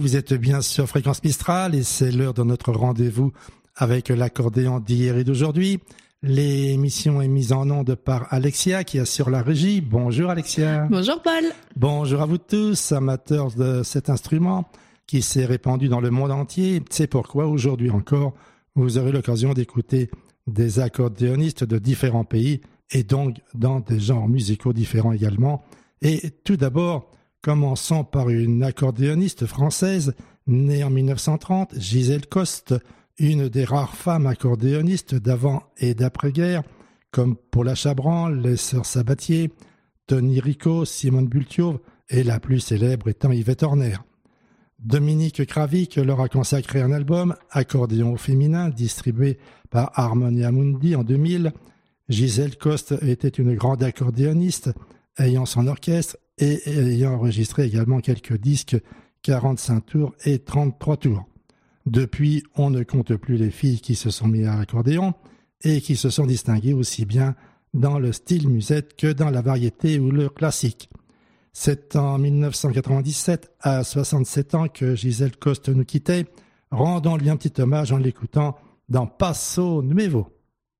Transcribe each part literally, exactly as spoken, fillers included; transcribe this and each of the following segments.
vous êtes bien sur Fréquence Mistral et c'est l'heure de notre rendez-vous avec l'accordéon d'hier et d'aujourd'hui. L'émission est mise en onde par Alexia qui assure la régie. Bonjour Alexia. Bonjour Paul. Bonjour à vous tous, amateurs de cet instrument qui s'est répandu dans le monde entier. C'est pourquoi aujourd'hui encore, vous aurez l'occasion d'écouter des accordéonistes de différents pays et donc dans des genres musicaux différents également. Et tout d'abord, commençons par une accordéoniste française née en mille neuf cent trente, Gisèle Coste, une des rares femmes accordéonistes d'avant et d'après-guerre, comme Paula Chabran, les sœurs Sabatier, Tony Rico, Simone Bultiov et la plus célèbre étant Yvette Horner. Dominique Kravic leur a consacré un album, Accordéon au féminin, distribué par Harmonia Mundi en deux mille. Gisèle Coste était une grande accordéoniste, ayant son orchestre et ayant enregistré également quelques disques quarante-cinq tours et trente-trois tours. Depuis, on ne compte plus les filles qui se sont mises à l'accordéon et qui se sont distinguées aussi bien dans le style musette que dans la variété ou le classique. C'est en mille neuf cent quatre-vingt-dix-sept, à soixante-sept ans, que Gisèle Coste nous quittait. Rendons-lui un petit hommage en l'écoutant dans Passo Nuevo.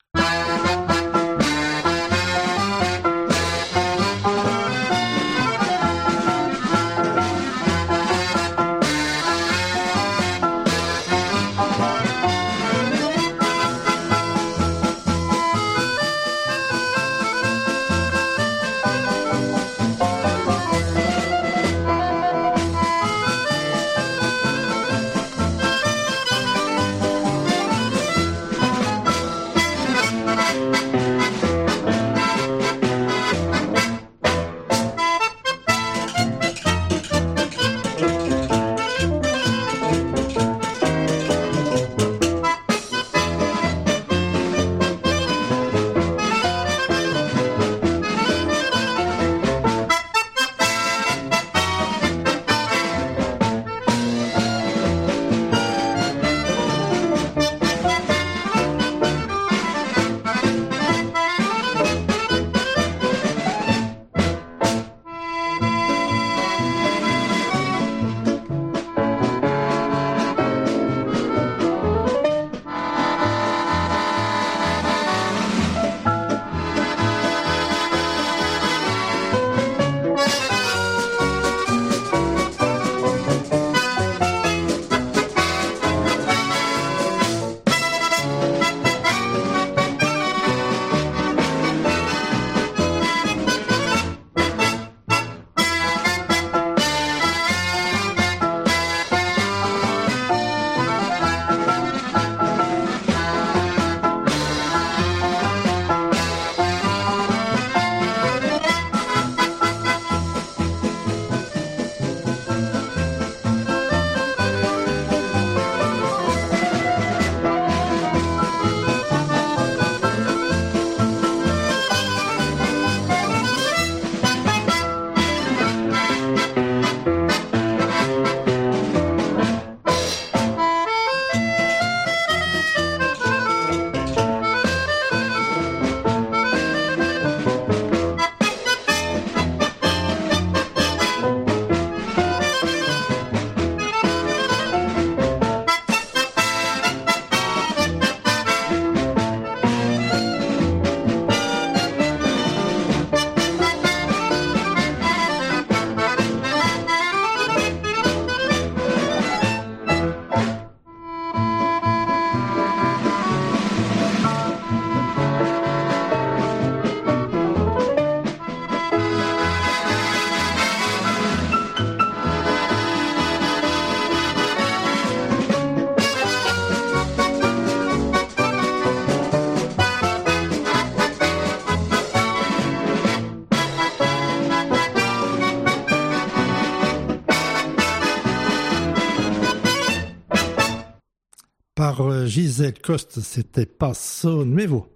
Par Gisèle Coste, c'était Passo Nuevo.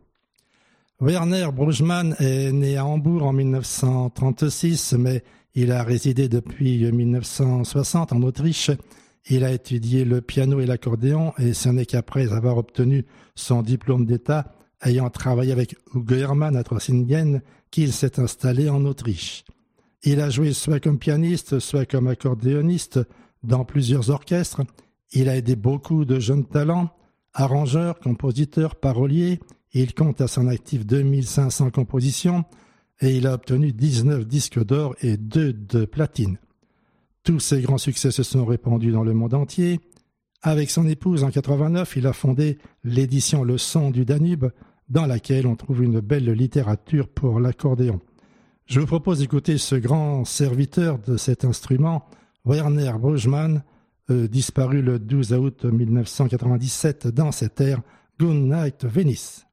Werner Brugmann est né à Hambourg en mille neuf cent trente-six, mais il a résidé depuis mille neuf cent soixante en Autriche. Il a étudié le piano et l'accordéon et ce n'est qu'après avoir obtenu son diplôme d'État, ayant travaillé avec Hugo Hermann à Trossingen, qu'il s'est installé en Autriche. Il a joué soit comme pianiste, soit comme accordéoniste dans plusieurs orchestres. Il a aidé beaucoup de jeunes talents, arrangeurs, compositeurs, paroliers. Il compte à son actif deux mille cinq cents compositions et il a obtenu dix-neuf disques d'or et deux de platine. Tous ses grands succès se sont répandus dans le monde entier. Avec son épouse, en quatre-vingt-neuf, il a fondé l'édition Le Son du Danube, dans laquelle on trouve une belle littérature pour l'accordéon. Je vous propose d'écouter ce grand serviteur de cet instrument, Werner Brugmann, euh, disparu le douze août mille neuf cent quatre-vingt-dix-sept dans cette ère Good Night Venice.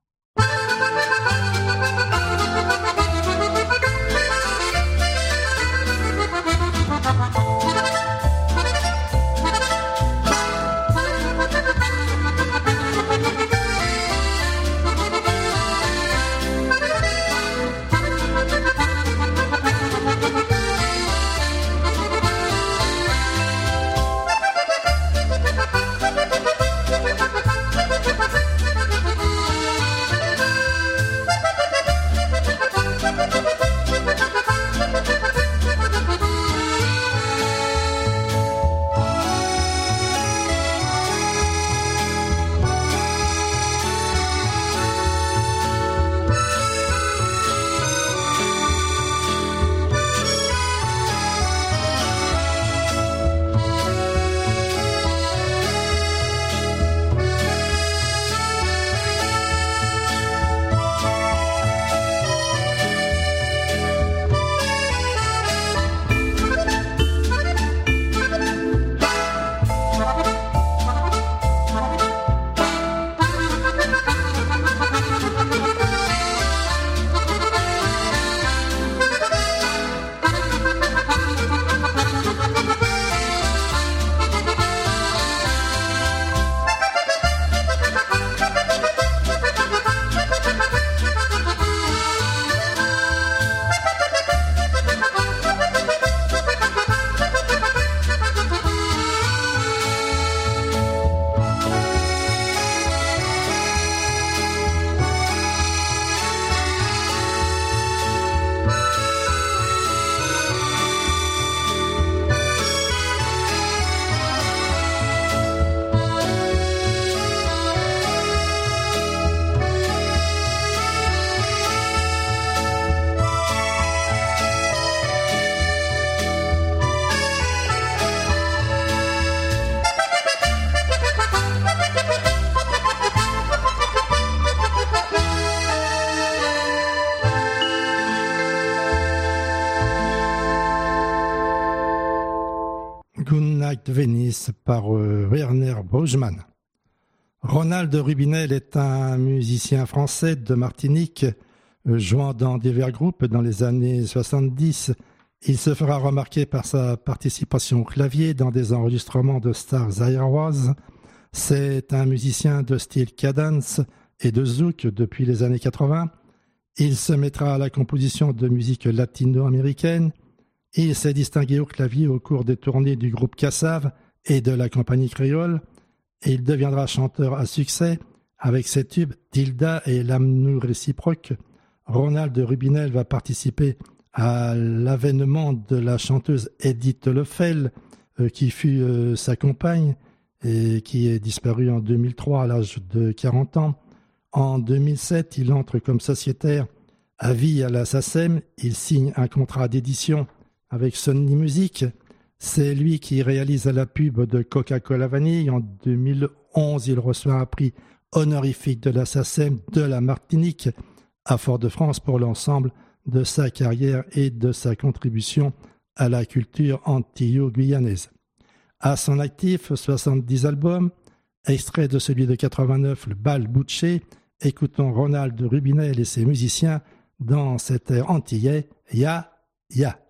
Venice par euh, Werner Brugmann. Ronald Rubinel est un musicien français de Martinique, euh, jouant dans divers groupes dans les années soixante-dix. Il se fera remarquer par sa participation au clavier dans des enregistrements de Stars Airways. C'est un musicien de style cadence et de zouk depuis les années quatre-vingts. Il se mettra à la composition de musique latino-américaine. Il s'est distingué au clavier au cours des tournées du groupe Cassav et de la compagnie créole. Et il deviendra chanteur à succès avec ses tubes Tilda et L'amour réciproque. Ronald Rubinel va participer à l'avènement de la chanteuse Edith Lefel, euh, qui fut euh, sa compagne et qui est disparue en deux mille trois à l'âge de quarante ans. En deux mille sept, il entre comme sociétaire à vie à la SACEM. Il signe un contrat d'édition avec Sony Music. C'est lui qui réalise la pub de Coca-Cola Vanille. En deux mille onze, il reçoit un prix honorifique de la SACEM de la Martinique à Fort-de-France pour l'ensemble de sa carrière et de sa contribution à la culture antillo-guyanaise. À son actif, soixante-dix albums, extrait de celui de quatre-vingt-neuf, le Bal Bouché. Écoutons Ronald Rubinel et ses musiciens dans cet air antillais, Ya Ya.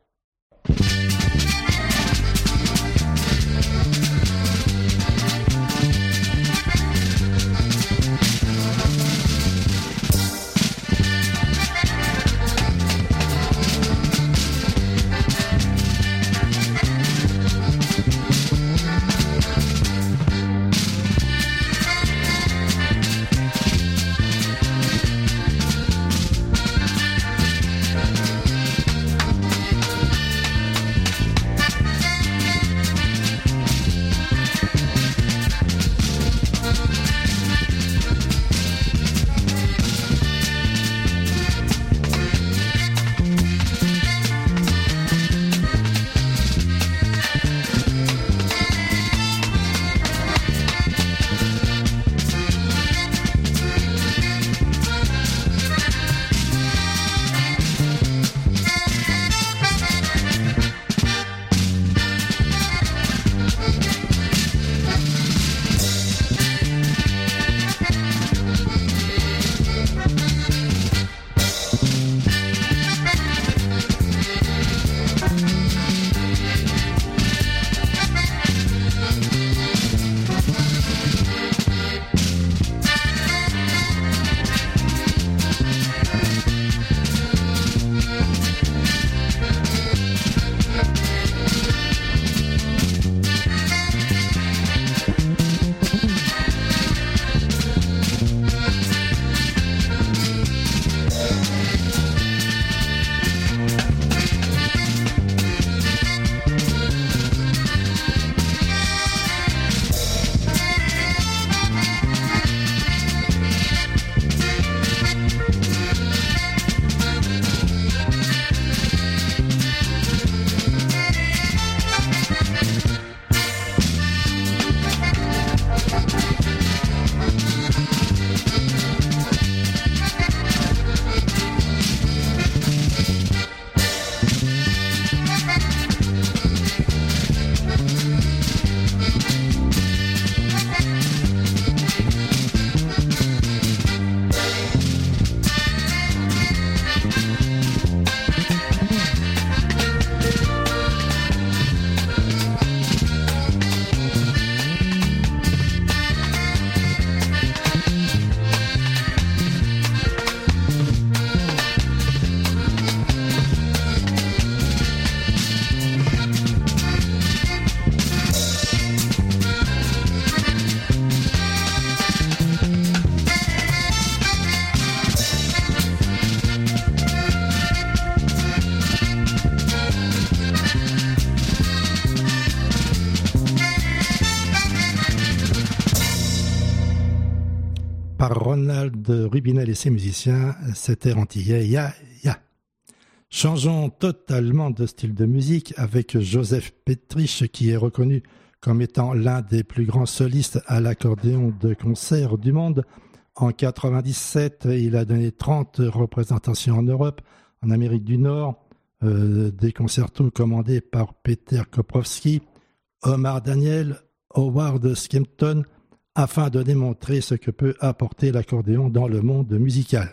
par Ronald Rubinel et ses musiciens, c'était antillais, ya, ya. Changeons totalement de style de musique avec Joseph Petrich, qui est reconnu comme étant l'un des plus grands solistes à l'accordéon de concert du monde. En quatre-vingt-dix-sept, il a donné trente représentations en Europe, en Amérique du Nord, euh, des concertos commandés par Peter Koprowski, Omar Daniel, Howard Skimpton, afin de démontrer ce que peut apporter l'accordéon dans le monde musical.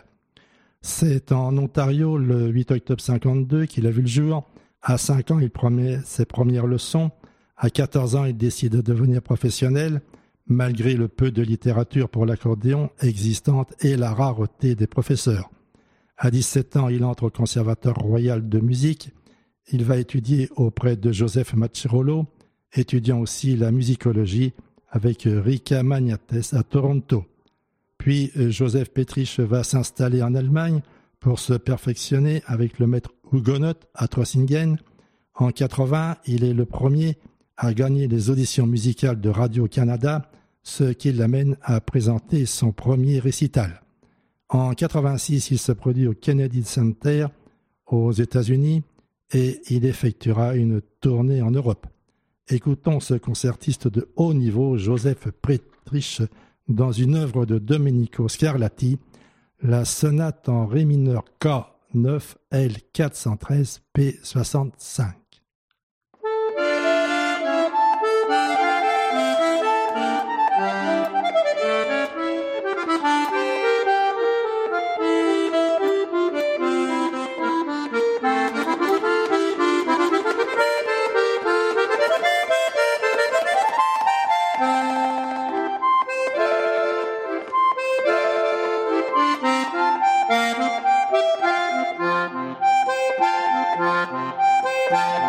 C'est en Ontario, le huit octobre cinquante-deux, qu'il a vu le jour. À cinq ans, il promet ses premières leçons. À quatorze ans, il décide de devenir professionnel, malgré le peu de littérature pour l'accordéon existante et la rareté des professeurs. À dix-sept ans, il entre au Conservatoire royal de musique. Il va étudier auprès de Joseph Maccherolo, étudiant aussi la musicologie avec Rika Magnates à Toronto. Puis Joseph Petrich va s'installer en Allemagne pour se perfectionner avec le maître Hugonot à Trossingen. En quatre-vingts, il est le premier à gagner les auditions musicales de Radio-Canada, ce qui l'amène à présenter son premier récital. En quatre-vingt-six, il se produit au Kennedy Center aux États-Unis et il effectuera une tournée en Europe. Écoutons ce concertiste de haut niveau, Joseph Petrich, dans une œuvre de Domenico Scarlatti, la sonate en ré mineur K neuf L quatre cent treize P soixante-cinq. Bye.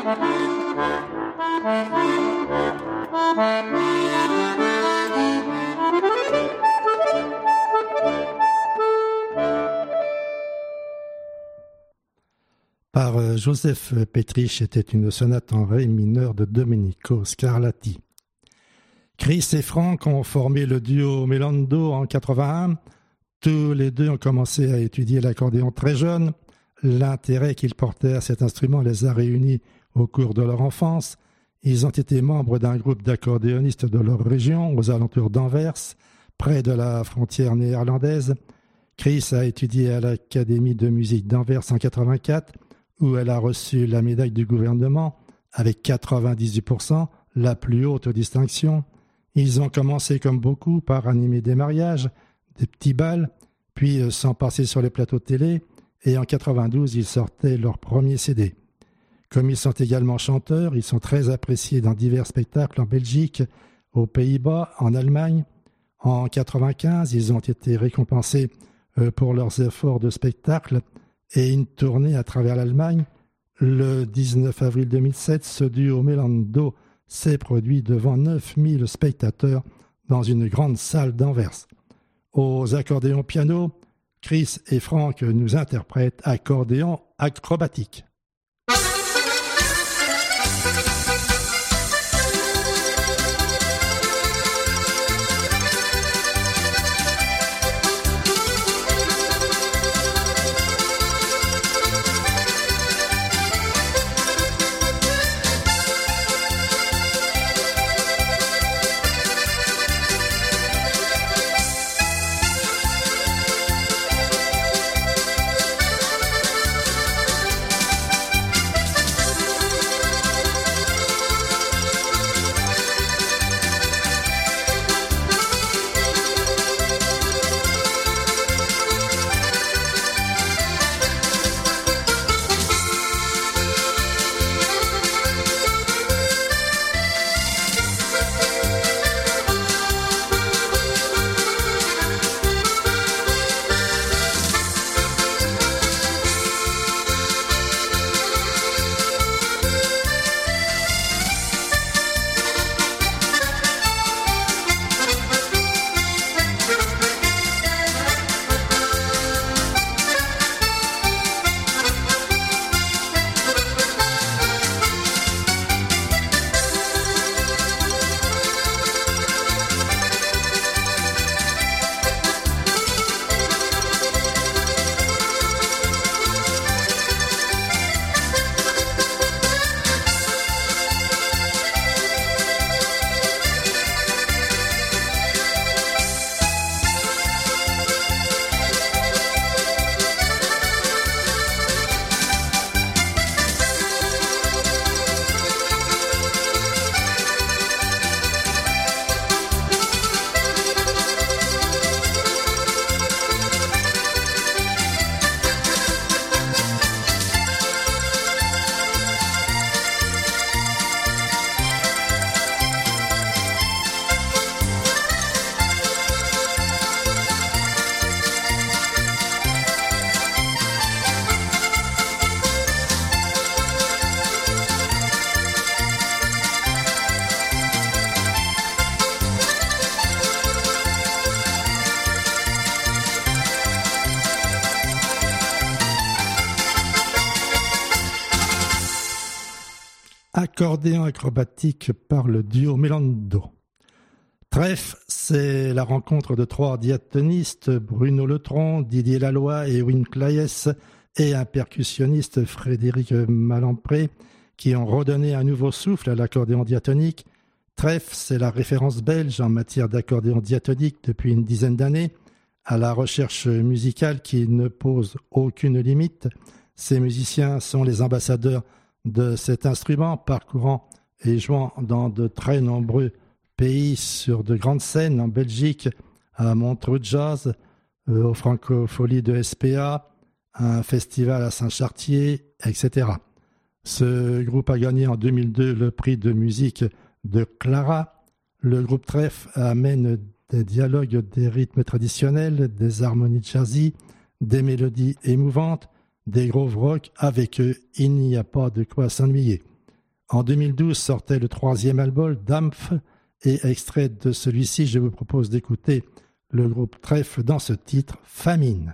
Par Joseph Petrich était une sonate en ré mineur de Domenico Scarlatti. Chris et Frank ont formé le duo Melando en quatre-vingt-un. Tous les deux ont commencé à étudier l'accordéon très jeunes. L'intérêt qu'ils portaient à cet instrument les a réunis au cours de leur enfance. Ils ont été membres d'un groupe d'accordéonistes de leur région, aux alentours d'Anvers, près de la frontière néerlandaise. Chris a étudié à l'Académie de musique d'Anvers en quatre-vingt-quatre, où elle a reçu la médaille du gouvernement avec quatre-vingt-dix-huit pour cent, la plus haute distinction. Ils ont commencé comme beaucoup par animer des mariages, des petits bals, puis sont passés sur les plateaux de télé, et en quatre-vingt-douze, ils sortaient leur premier C D. Comme ils sont également chanteurs, ils sont très appréciés dans divers spectacles en Belgique, aux Pays-Bas, en Allemagne. En quatre-vingt-quinze, ils ont été récompensés pour leurs efforts de spectacle et une tournée à travers l'Allemagne. Le dix-neuf avril deux mille sept, ce duo Melando s'est produit devant neuf mille spectateurs dans une grande salle d'Anvers. Aux accordéons piano, Chris et Frank nous interprètent Accordéon acrobatique. Accordéon acrobatique par le duo Melando. Trèfle, c'est la rencontre de trois diatonistes, Bruno Letron, Didier Laloy et Wim Claes, et un percussionniste, Frédéric Malampré, qui ont redonné un nouveau souffle à l'accordéon diatonique. Trèfle, c'est la référence belge en matière d'accordéon diatonique depuis une dizaine d'années, à la recherche musicale qui ne pose aucune limite. Ces musiciens sont les ambassadeurs de cet instrument, parcourant et jouant dans de très nombreux pays sur de grandes scènes, en Belgique, à Montreux Jazz, euh, aux Francopholies de S P A, un festival à Saint-Chartier, et cetera. Ce groupe a gagné en deux mille deux le prix de musique de Clara. Le groupe Trèfle amène des dialogues, des rythmes traditionnels, des harmonies jazzy, des mélodies émouvantes, des groove rock. Avec eux, il n'y a pas de quoi s'ennuyer. En deux mille douze sortait le troisième album, Dampf, et extrait de celui-ci, je vous propose d'écouter le groupe Trèfle dans ce titre, Famine.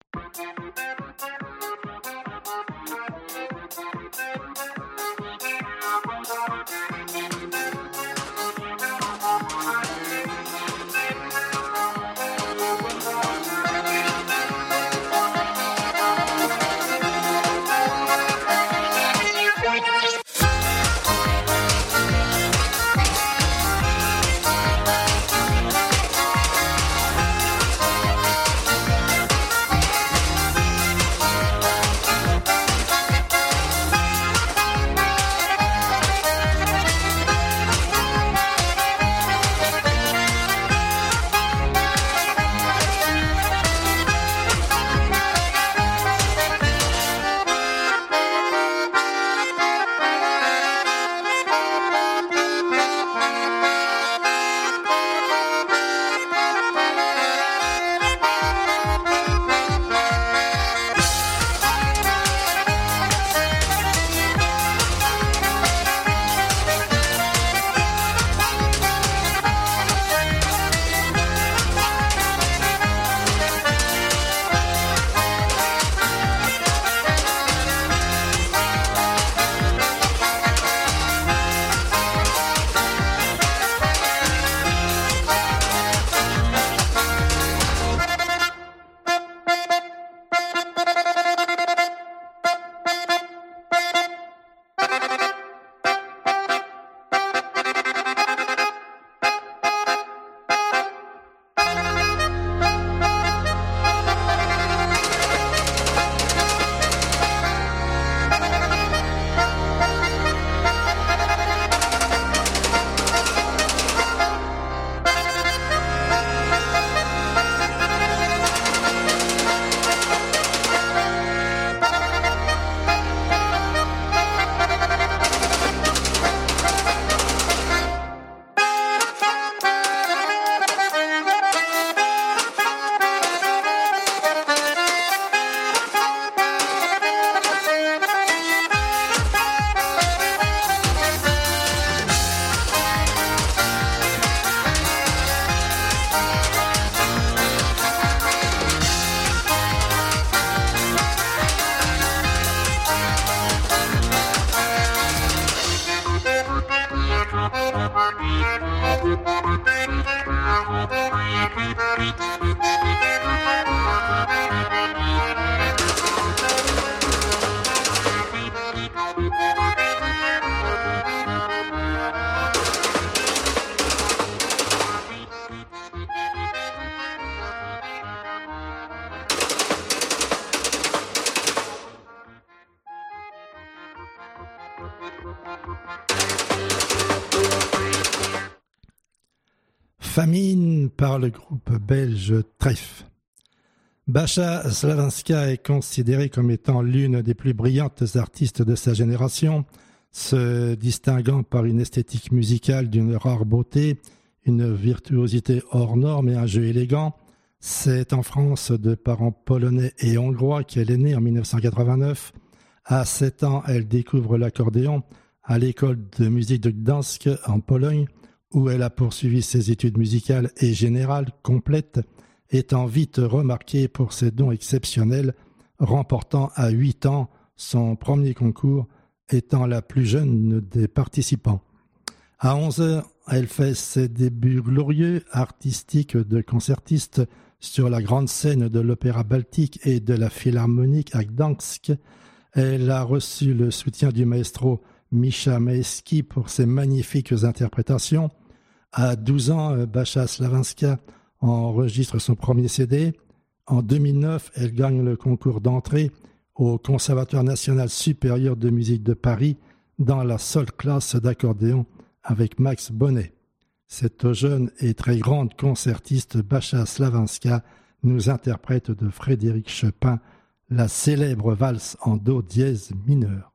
Famine par le groupe belge Trèfle. Bacha Slavinska est considérée comme étant l'une des plus brillantes artistes de sa génération, se distinguant par une esthétique musicale d'une rare beauté, une virtuosité hors norme et un jeu élégant. C'est en France, de parents polonais et hongrois, qu'elle est née en dix-neuf cent quatre-vingt-neuf. À sept ans, elle découvre l'accordéon à l'école de musique de Gdansk en Pologne, où elle a poursuivi ses études musicales et générales complètes, étant vite remarquée pour ses dons exceptionnels, remportant à huit ans son premier concours, étant la plus jeune des participants. À onze ans, elle fait ses débuts glorieux artistiques de concertiste sur la grande scène de l'Opéra Baltique et de la Philharmonique à Gdansk. Elle a reçu le soutien du maestro Misha Maevski pour ses magnifiques interprétations. À douze ans, Bacha Slavinska enregistre son premier C D. En deux mille neuf, elle gagne le concours d'entrée au Conservatoire national supérieur de musique de Paris dans la seule classe d'accordéon avec Max Bonnet. Cette jeune et très grande concertiste Bacha Slavinska nous interprète de Frédéric Chopin la célèbre valse en do dièse mineur.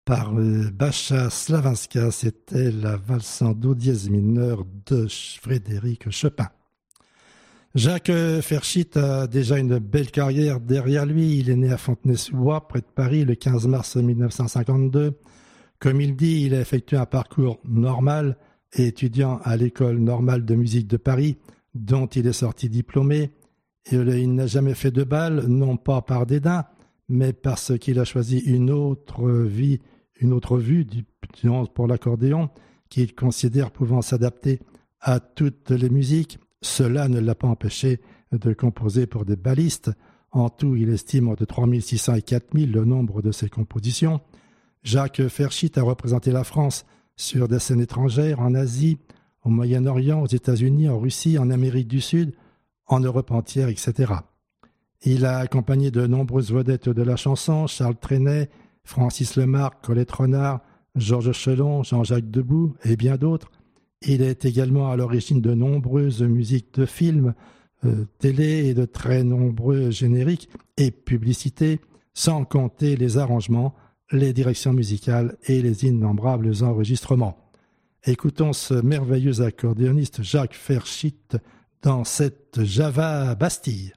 par Bacha Slavinska, c'était la valse en do dièse mineur de Frédéric Chopin. Jacques Ferschit a déjà une belle carrière derrière lui. Il est né à Fontenay-sous-Bois, près de Paris, le quinze mars mille neuf cent cinquante-deux. Comme il dit, il a effectué un parcours normal, étudiant à l'école normale de musique de Paris, dont il est sorti diplômé. Et il n'a jamais fait de bal, non pas par dédain, mais parce qu'il a choisi une autre vie, une autre vue du, pour l'accordéon, qu'il considère pouvant s'adapter à toutes les musiques. Cela ne l'a pas empêché de composer pour des balistes. En tout, il estime entre trois mille six cents et quatre mille le nombre de ses compositions. Jacques Ferschit a représenté la France sur des scènes étrangères, en Asie, au Moyen-Orient, aux États-Unis, en Russie, en Amérique du Sud, en Europe entière, et cetera. Il a accompagné de nombreuses vedettes de la chanson, Charles Trenet, Francis Lemarque, Colette Renard, Georges Chelon, Jean-Jacques Debout et bien d'autres. Il est également à l'origine de nombreuses musiques de films, euh, télé et de très nombreux génériques et publicités, sans compter les arrangements, les directions musicales et les innombrables enregistrements. Écoutons ce merveilleux accordéoniste Jacques Ferschit dans cette Java Bastille.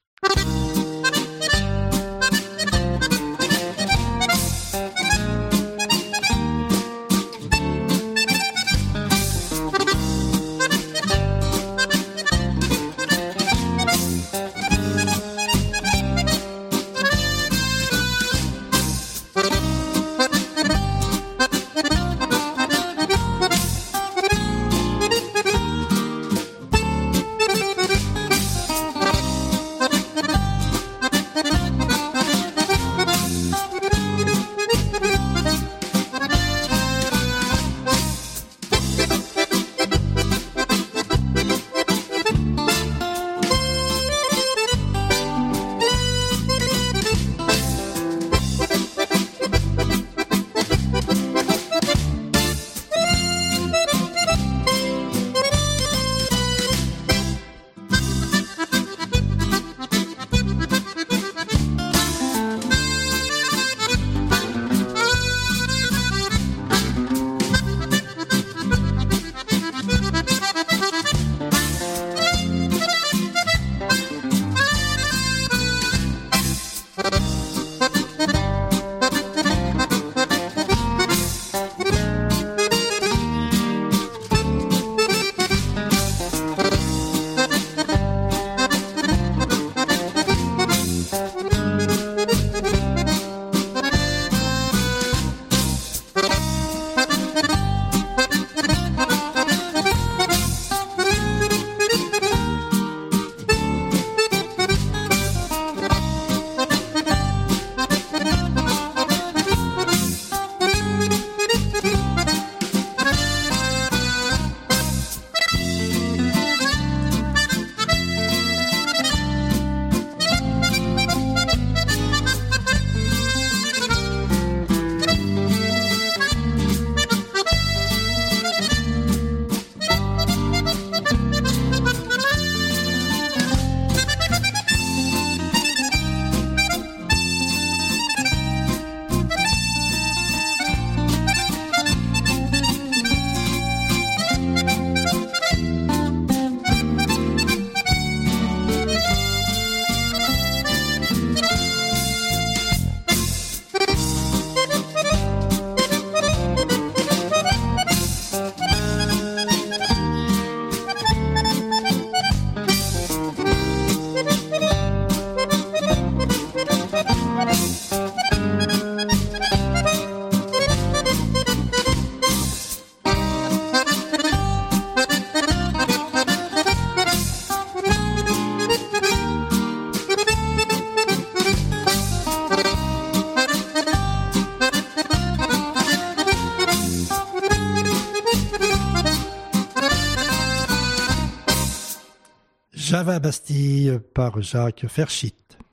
Java Bastille par Jacques Ferschit.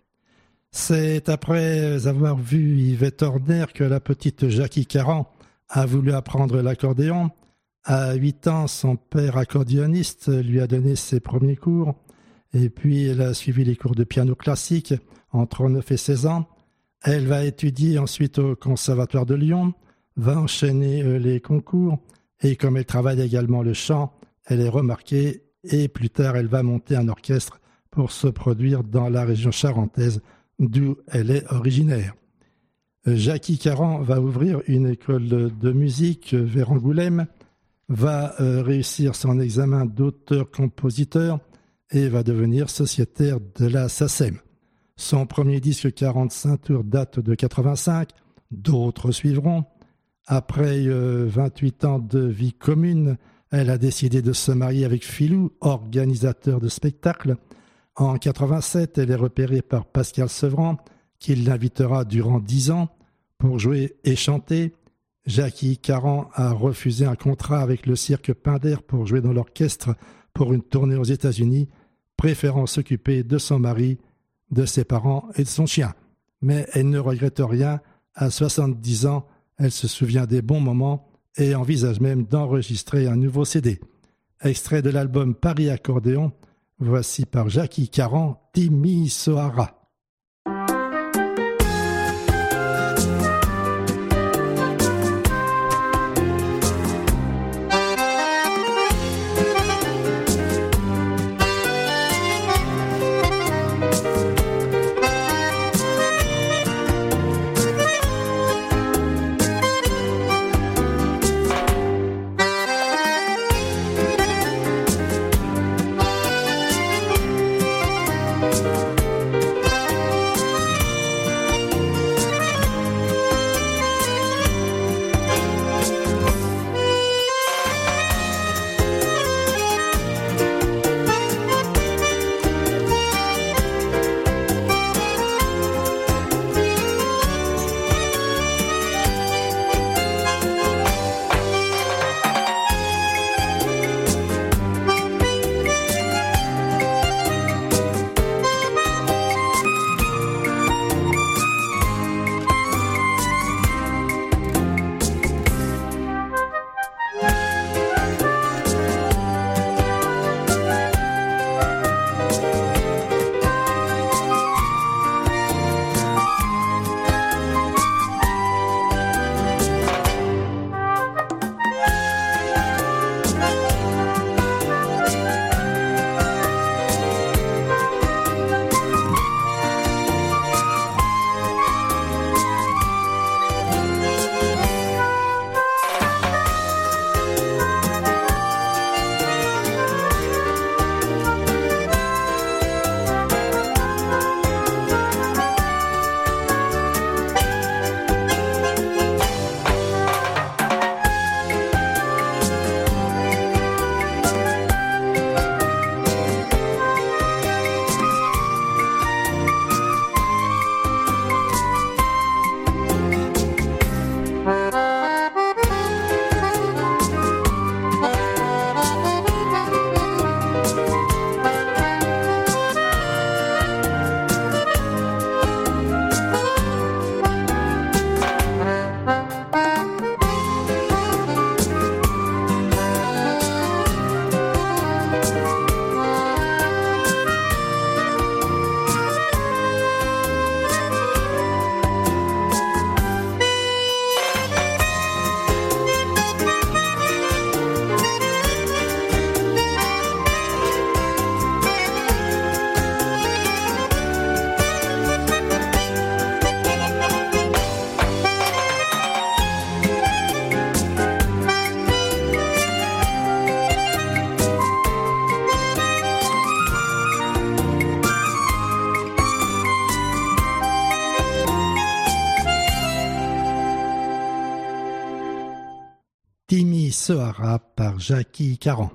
C'est après avoir vu Yvette Horner que la petite Jackie Caran a voulu apprendre l'accordéon. À huit ans, son père accordéoniste lui a donné ses premiers cours et puis elle a suivi les cours de piano classique entre neuf et seize ans. Elle va étudier ensuite au Conservatoire de Lyon va enchaîner les concours et comme elle travaille également le chant, elle est remarquée et plus tard elle va monter un orchestre pour se produire dans la région charentaise d'où elle est originaire. Jackie Caran va ouvrir une école de musique vers Angoulême, va réussir son examen d'auteur-compositeur et va devenir sociétaire de la S A C E M. Son premier disque quarante-cinq tours date de quatre-vingt-cinq, d'autres suivront. Après euh, vingt-huit ans de vie commune, elle a décidé de se marier avec Philou, organisateur de spectacles. En quatre-vingt-sept, elle est repérée par Pascal Sevran, qui l'invitera durant dix ans pour jouer et chanter. Jackie Caran a refusé un contrat avec le cirque Pinder pour jouer dans l'orchestre pour une tournée aux États-Unis, préférant s'occuper de son mari, de ses parents et de son chien. Mais elle ne regrette rien. À soixante-dix ans, elle se souvient des bons moments et envisage même d'enregistrer un nouveau C D. Extrait de l'album Paris Accordéon, voici par Jackie Caran, Timi Sohara. Timi Sohara par Jackie Caran.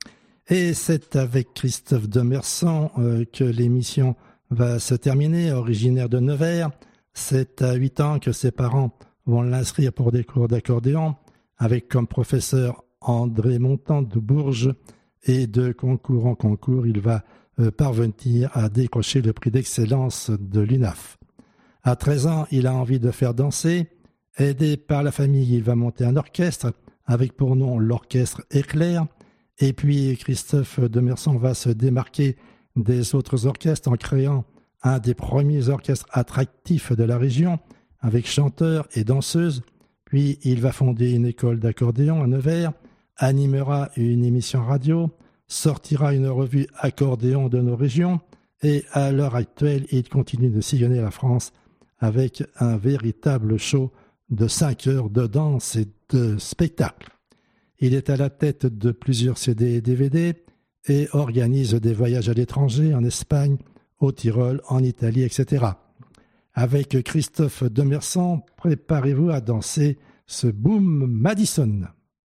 Et c'est avec Christophe Demerson euh, que l'émission va se terminer, originaire de Nevers. C'est à huit ans que ses parents vont l'inscrire pour des cours d'accordéon, avec comme professeur André Montant de Bourges, et de concours en concours, il va euh, parvenir à décrocher le prix d'excellence de l'U N A F. À treize ans, il a envie de faire danser. Aidé par la famille, il va monter un orchestre, avec pour nom l'Orchestre Éclair. Et puis Christophe Demerson va se démarquer des autres orchestres en créant un des premiers orchestres attractifs de la région, avec chanteurs et danseuses, Puis il va fonder une école d'accordéon à Nevers, animera une émission radio, sortira une revue accordéon de nos régions et à l'heure actuelle, il continue de sillonner la France avec un véritable show de cinq heures de danse et de spectacle. Il est à la tête de plusieurs C D et D V D et organise des voyages à l'étranger, en Espagne, au Tyrol, en Italie, et cetera. Avec Christophe Demerson, préparez-vous à danser ce Boom Madison.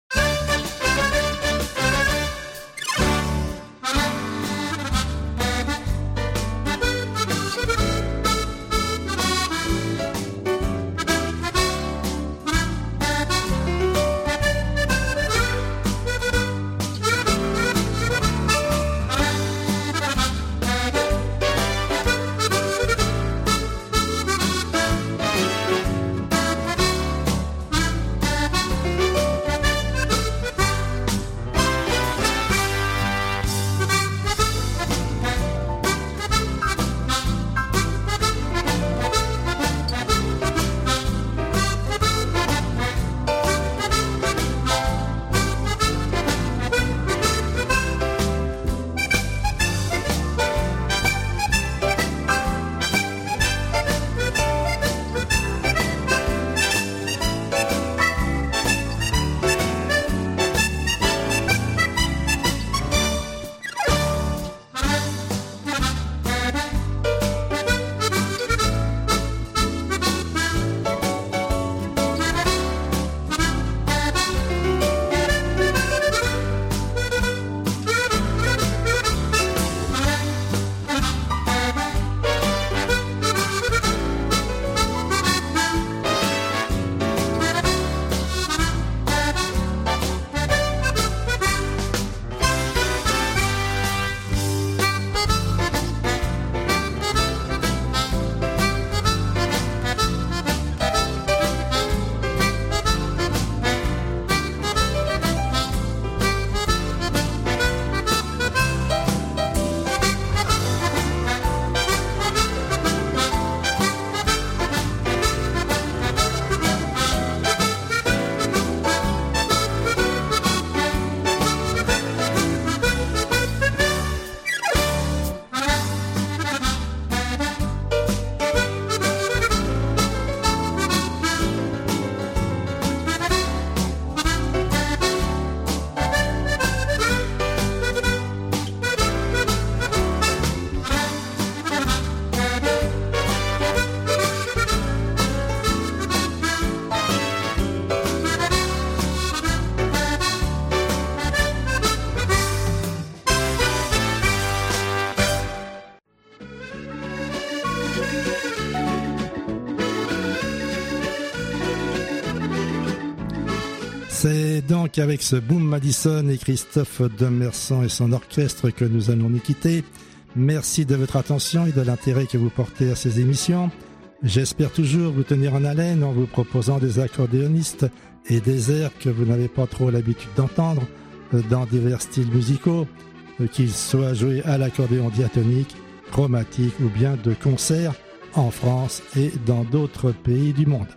C'est donc avec ce Boom Madison et Christophe Demerson et son orchestre que nous allons nous quitter. Merci de votre attention et de l'intérêt que vous portez à ces émissions. J'espère toujours vous tenir en haleine en vous proposant des accordéonistes et des airs que vous n'avez pas trop l'habitude d'entendre dans divers styles musicaux, qu'ils soient joués à l'accordéon diatonique, chromatique ou bien de concert en France et dans d'autres pays du monde.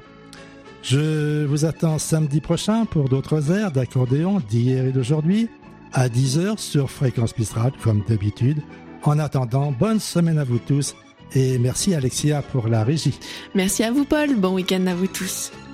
Je vous attends samedi prochain pour d'autres airs d'accordéon d'hier et d'aujourd'hui à dix heures sur Fréquence Pistrade comme d'habitude. En attendant, bonne semaine à vous tous et merci Alexia pour la régie. Merci à vous Paul, bon week-end à vous tous.